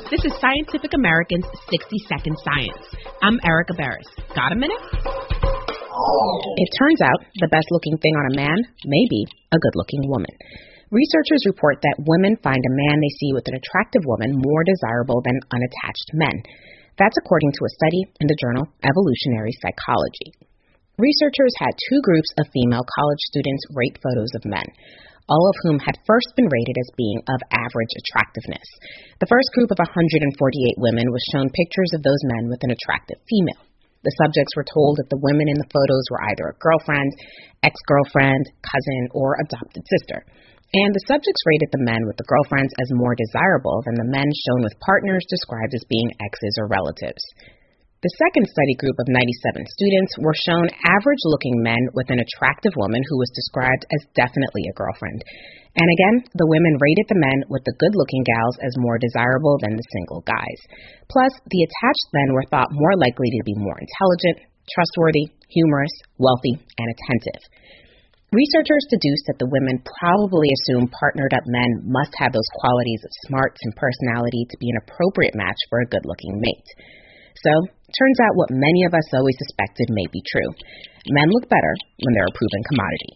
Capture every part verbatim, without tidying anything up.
This is Scientific American's sixty second Science. I'm Erica Barris. Got a minute? It turns out the best-looking thing on a man may be a good-looking woman. Researchers report that women find a man they see with an attractive woman more desirable than unattached men. That's according to a study in the journal Evolutionary Psychology. Researchers had two groups of female college students rate photos of men, all of whom had first been rated as being of average attractiveness. The first group of one hundred forty-eight women was shown pictures of those men with an attractive female. The subjects were told that the women in the photos were either a girlfriend, ex-girlfriend, cousin, or adopted sister. And the subjects rated the men with the girlfriends as more desirable than the men shown with partners described as being exes or relatives. The second study group of ninety-seven students were shown average-looking men with an attractive woman who was described as definitely a girlfriend. And again, the women rated the men with the good-looking gals as more desirable than the single guys. Plus, the attached men were thought more likely to be more intelligent, trustworthy, humorous, wealthy, and attentive. Researchers deduced that the women probably assumed partnered-up men must have those qualities of smarts and personality to be an appropriate match for a good-looking mate. So, turns out what many of us always suspected may be true. Men look better when they're a proven commodity.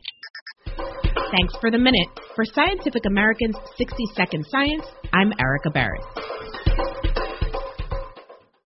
Thanks for the minute. For Scientific American's sixty second Science, I'm Erica Barris.